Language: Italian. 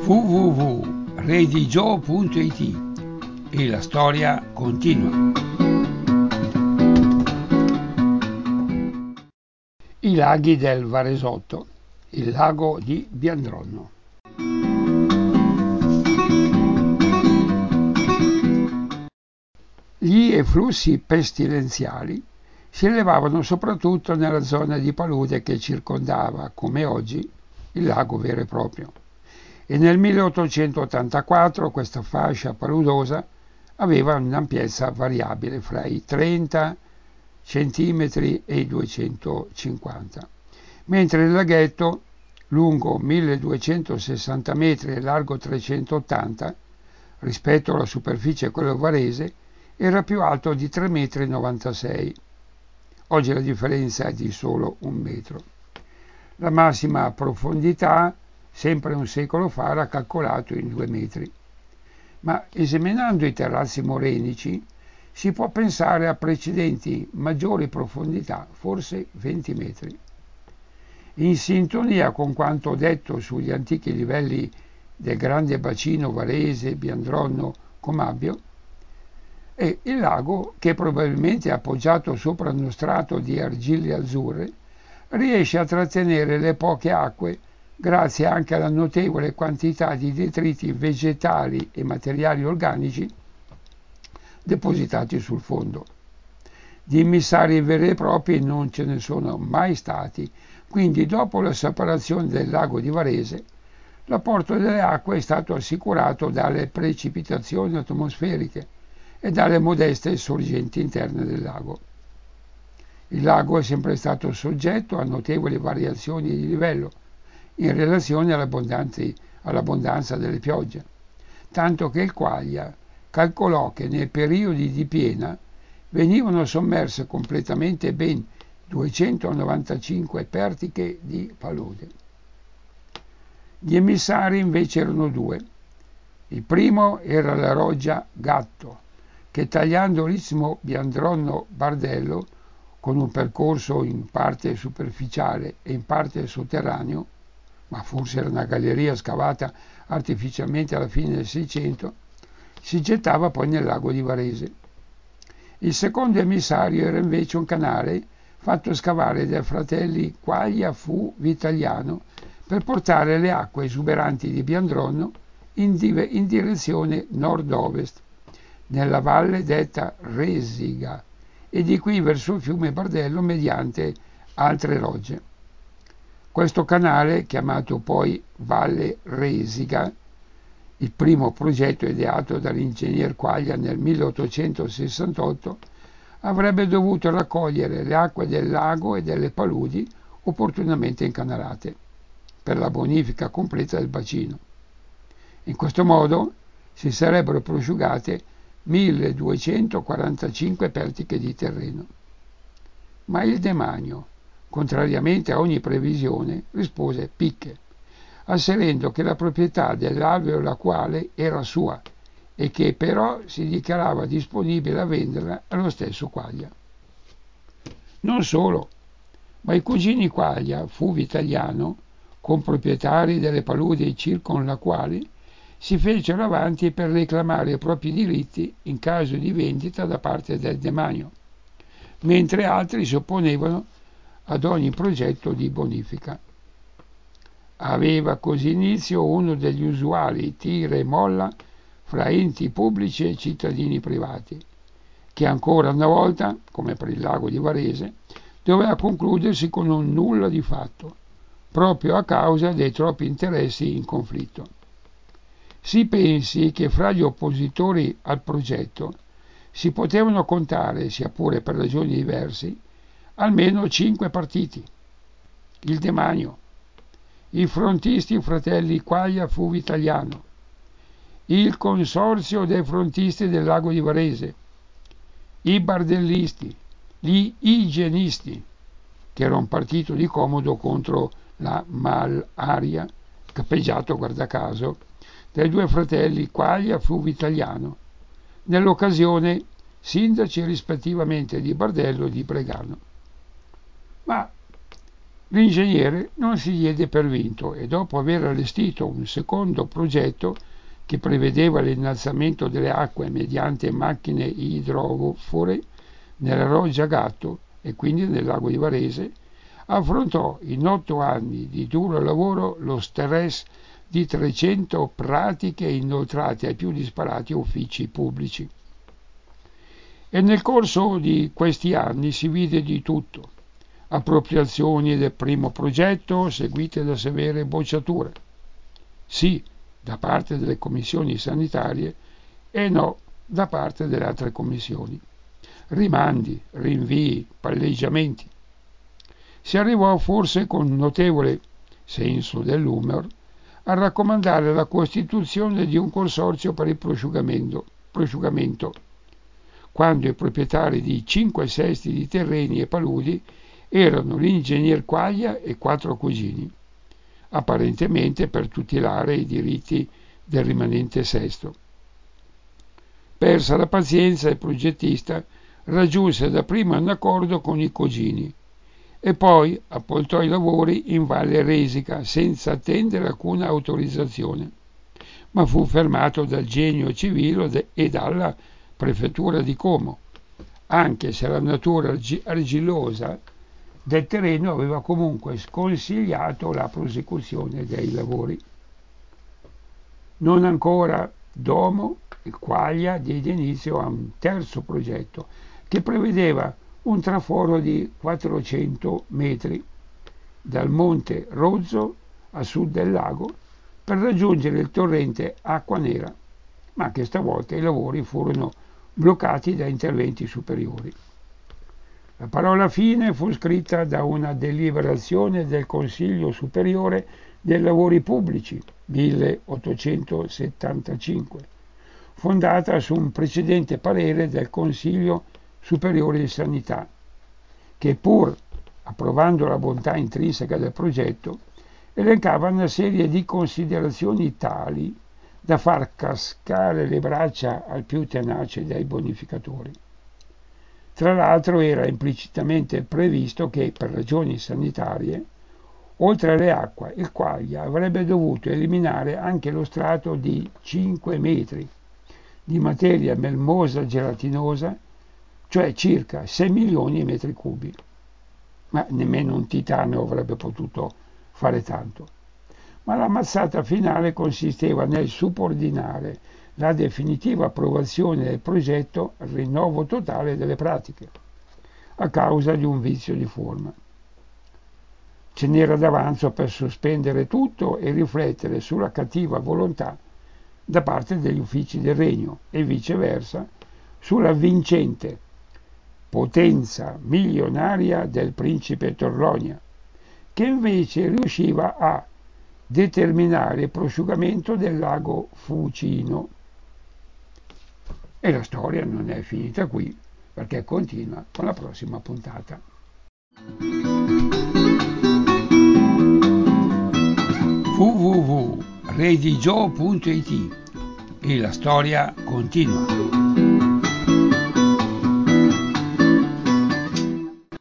www.redigio.it e la storia continua. I laghi del Varesotto, il lago di Biandronno. Gli efflussi pestilenziali si elevavano soprattutto nella zona di palude che circondava, come oggi, il lago vero e proprio. E nel 1884 questa fascia paludosa aveva un'ampiezza variabile fra i 30 centimetri e i 250, mentre il laghetto, lungo 1260 metri e largo 380, rispetto alla superficie quello varese, era più alto di 3,96 metri. Oggi la differenza è di solo 1 metro. La massima profondità, sempre un secolo fa, era calcolato in 2 metri. Ma esaminando i terrazzi morenici si può pensare a precedenti maggiori profondità, forse 20 metri. In sintonia con quanto detto sugli antichi livelli del grande bacino varese, Biandronno, Comabbio, e il lago, che probabilmente è appoggiato sopra uno strato di argille azzurre, riesce a trattenere le poche acque grazie anche alla notevole quantità di detriti vegetali e materiali organici depositati sul fondo. Di immissari veri e propri non ce ne sono mai stati, quindi dopo la separazione del lago di Varese, l'apporto delle acque è stato assicurato dalle precipitazioni atmosferiche e dalle modeste sorgenti interne del lago. Il lago è sempre stato soggetto a notevoli variazioni di livello in relazione all'abbondanza delle piogge, tanto che il Quaglia calcolò che nei periodi di piena venivano sommerse completamente ben 295 pertiche di palude. Gli emissari invece erano due. Il primo era la roggia Gatto, che tagliando l'istmo Biandronno-Bardello, con un percorso in parte superficiale e in parte sotterraneo, ma forse era una galleria scavata artificialmente alla fine del Seicento, si gettava poi nel lago di Varese. Il secondo emissario era invece un canale fatto scavare dai fratelli Quaglia Fu Vitaliano per portare le acque esuberanti di Biandronno in direzione nord-ovest, nella valle detta Resiga, e di qui verso il fiume Bardello mediante altre rogge. Questo canale, chiamato poi Valle Resiga, il primo progetto ideato dall'ingegner Quaglia nel 1868, avrebbe dovuto raccogliere le acque del lago e delle paludi opportunamente incanalate per la bonifica completa del bacino. In questo modo si sarebbero prosciugate 1245 pertiche di terreno. Ma il demanio, contrariamente a ogni previsione, rispose picche, asserendo che la proprietà dell'alveo lacuale era sua e che però si dichiarava disponibile a venderla allo stesso Quaglia. Non solo, ma i cugini Quaglia, Fu Vitaliano, comproprietari delle paludi circonlacuali, si fecero avanti per reclamare i propri diritti in caso di vendita da parte del demanio, mentre altri si opponevano ad ogni progetto di bonifica. Aveva così inizio uno degli usuali tira e molla fra enti pubblici e cittadini privati, che ancora una volta, come per il lago di Varese, doveva concludersi con un nulla di fatto, proprio a causa dei troppi interessi in conflitto. Si pensi che fra gli oppositori al progetto si potevano contare, sia pure per ragioni diverse, almeno 5 partiti: il Demanio, i frontisti fratelli Quaglia Fu Vitaliano, il consorzio dei frontisti del lago di Varese, i bardellisti, gli igienisti, che era un partito di comodo contro la malaria, capeggiato, guarda caso, dai due fratelli Quaglia Fu Vitaliano, nell'occasione sindaci rispettivamente di Bardello e di Bregano. Ma L'ingegnere non si diede per vinto e dopo aver allestito un secondo progetto che prevedeva l'innalzamento delle acque mediante macchine idrofore nella Roggia Gatto e quindi nel lago di Varese, affrontò in 8 anni di duro lavoro lo stress di 300 pratiche inoltrate ai più disparati uffici pubblici. E nel corso di questi anni si vide di tutto: appropriazioni del primo progetto seguite da severe bocciature, sì da parte delle commissioni sanitarie e no da parte delle altre commissioni, rimandi, rinvii, palleggiamenti. Si arrivò forse con notevole senso dell'umor a raccomandare la costituzione di un consorzio per il prosciugamento, quando i proprietari di 5/6 di terreni e paludi erano l'ingegner Quaglia e 4 cugini, apparentemente per tutelare i diritti del rimanente sesto. Persa la pazienza, il progettista raggiunse dapprima un accordo con i cugini e poi appaltò i lavori in Valle Resica senza attendere alcuna autorizzazione, ma fu fermato dal Genio Civile e dalla prefettura di Como, anche se la natura argillosa del terreno aveva comunque sconsigliato la prosecuzione dei lavori. Non ancora domo, il Quaglia diede inizio a un terzo progetto che prevedeva un traforo di 400 metri dal monte Rozzo a sud del lago per raggiungere il torrente Acqua Nera, ma che stavolta i lavori furono bloccati da interventi superiori. La parola fine fu scritta da una deliberazione del Consiglio Superiore dei Lavori Pubblici 1875, fondata su un precedente parere del Consiglio Superiore di Sanità, che pur approvando la bontà intrinseca del progetto, elencava una serie di considerazioni tali da far cascare le braccia al più tenace dei bonificatori. Tra l'altro era implicitamente previsto che, per ragioni sanitarie, oltre alle acque, il Quaglia avrebbe dovuto eliminare anche lo strato di 5 metri di materia melmosa gelatinosa, cioè circa 6 milioni di metri cubi. Ma nemmeno un titano avrebbe potuto fare tanto. Ma la mazzata finale consisteva nel subordinare la definitiva approvazione del progetto al rinnovo totale delle pratiche, a causa di un vizio di forma. Ce n'era d'avanzo per sospendere tutto e riflettere sulla cattiva volontà da parte degli uffici del Regno e viceversa sulla vincente potenza milionaria del principe Torlonia, che invece riusciva a determinare il prosciugamento del lago Fucino. E la storia non è finita qui, perché continua con la prossima puntata. www.redigio.it e la storia continua.